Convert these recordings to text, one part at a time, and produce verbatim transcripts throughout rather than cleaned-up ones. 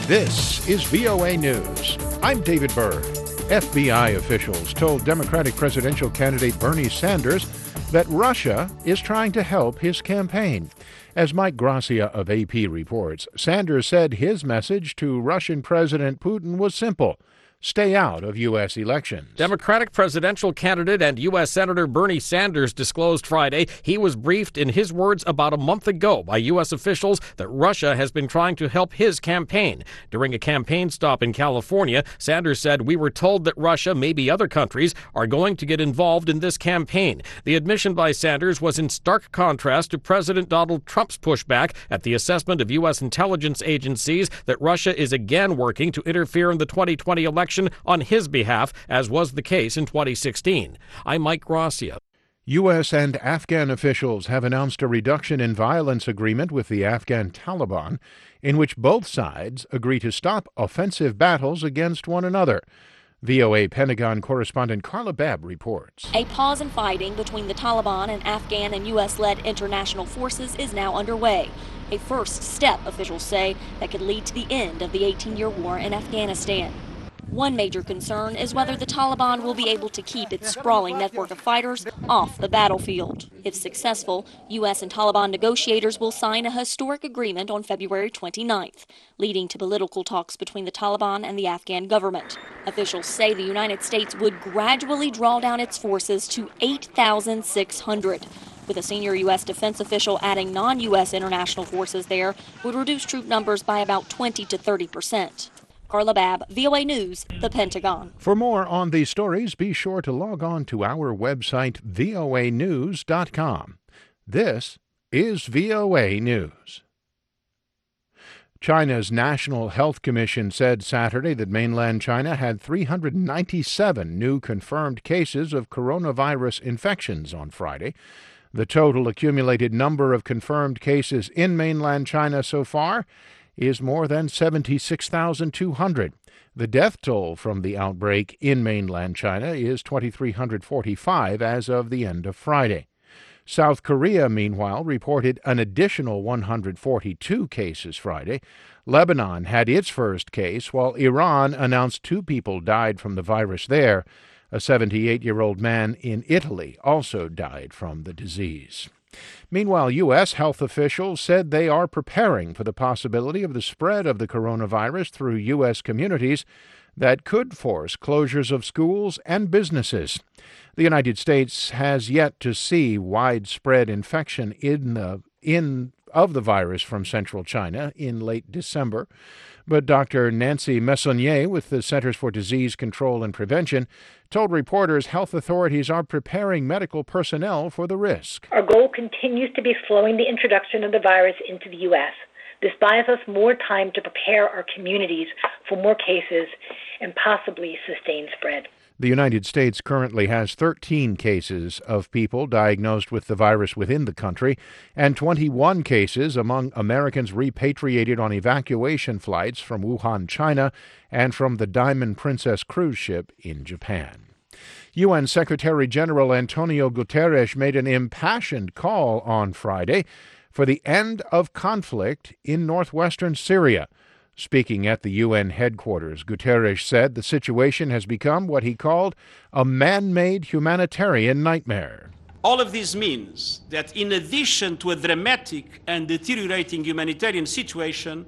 This is V O A News. I'm David Byrd. F B I officials told Democratic presidential candidate Bernie Sanders that Russia is trying to help his campaign. As Mike Gracia of A P reports, Sanders said his message to Russian President Putin was simple: stay out of U S elections. Democratic presidential candidate and U S Senator Bernie Sanders disclosed Friday he was briefed, in his words, about a month ago by U S officials that Russia has been trying to help his campaign. During a campaign stop in California, Sanders said, "We were told that Russia, maybe other countries, are going to get involved in this campaign." The admission by Sanders was in stark contrast to President Donald Trump's pushback at the assessment of U S intelligence agencies that Russia is again working to interfere in the twenty twenty election on his behalf, as was the case in twenty sixteen. I'm Mike Gracia. U S and Afghan officials have announced a reduction in violence agreement with the Afghan Taliban, in which both sides agree to stop offensive battles against one another. V O A Pentagon correspondent Carla Babb reports. A pause in fighting between the Taliban and Afghan and U S-led international forces is now underway. A first step, officials say, that could lead to the end of the eighteen-year war in Afghanistan. One major concern is whether the Taliban will be able to keep its sprawling network of fighters off the battlefield. If successful, U S and Taliban negotiators will sign a historic agreement on February twenty-ninth, leading to political talks between the Taliban and the Afghan government. Officials say the United States would gradually draw down its forces to eight thousand six hundred. With a senior U S defense official adding non-U S international forces there would reduce troop numbers by about twenty to thirty percent. Carla Babb, V O A News, the Pentagon. For more on these stories, be sure to log on to our website, V O A news dot com. This is V O A News. China's National Health Commission said Saturday that mainland China had three hundred ninety-seven new confirmed cases of coronavirus infections on Friday. The total accumulated number of confirmed cases in mainland China so far is more than seventy-six thousand two hundred. The death toll from the outbreak in mainland China is two thousand three hundred forty-five as of the end of Friday. South Korea, meanwhile, reported an additional one hundred forty-two cases Friday. Lebanon had its first case, while Iran announced two people died from the virus there. A seventy-eight-year-old man in Italy also died from the disease. Meanwhile, U S health officials said they are preparing for the possibility of the spread of the coronavirus through U S communities that could force closures of schools and businesses. The United States has yet to see widespread infection in the in of the virus from central China in late December. But Doctor Nancy Messonnier with the Centers for Disease Control and Prevention told reporters health authorities are preparing medical personnel for the risk. Our goal continues to be slowing the introduction of the virus into the U S. This buys us more time to prepare our communities for more cases and possibly sustained spread. The United States currently has thirteen cases of people diagnosed with the virus within the country and twenty-one cases among Americans repatriated on evacuation flights from Wuhan, China, and from the Diamond Princess cruise ship in Japan. U N Secretary General Antonio Guterres made an impassioned call on Friday for the end of conflict in northwestern Syria. Speaking at the U N headquarters, Guterres said the situation has become what he called a man-made humanitarian nightmare. All of this means that in addition to a dramatic and deteriorating humanitarian situation,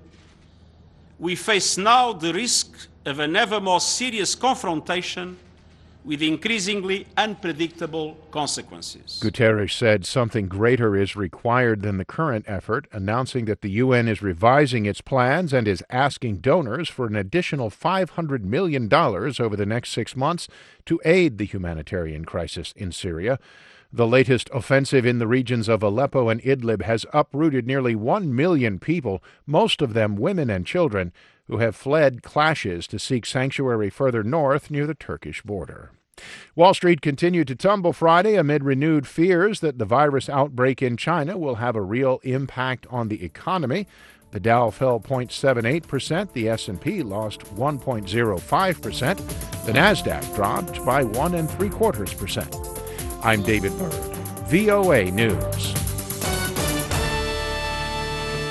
we face now the risk of an ever more serious confrontation with increasingly unpredictable consequences. Guterres said something greater is required than the current effort, announcing that the U N is revising its plans and is asking donors for an additional five hundred million dollars over the next six months to aid the humanitarian crisis in Syria. The latest offensive in the regions of Aleppo and Idlib has uprooted nearly one million people, most of them women and children, who have fled clashes to seek sanctuary further north near the Turkish border. Wall Street continued to tumble Friday amid renewed fears that the virus outbreak in China will have a real impact on the economy. The Dow fell zero point seven eight percent, the S and P lost one point zero five percent, the Nasdaq dropped by one and three quarters percent. I'm David Byrd, V O A News.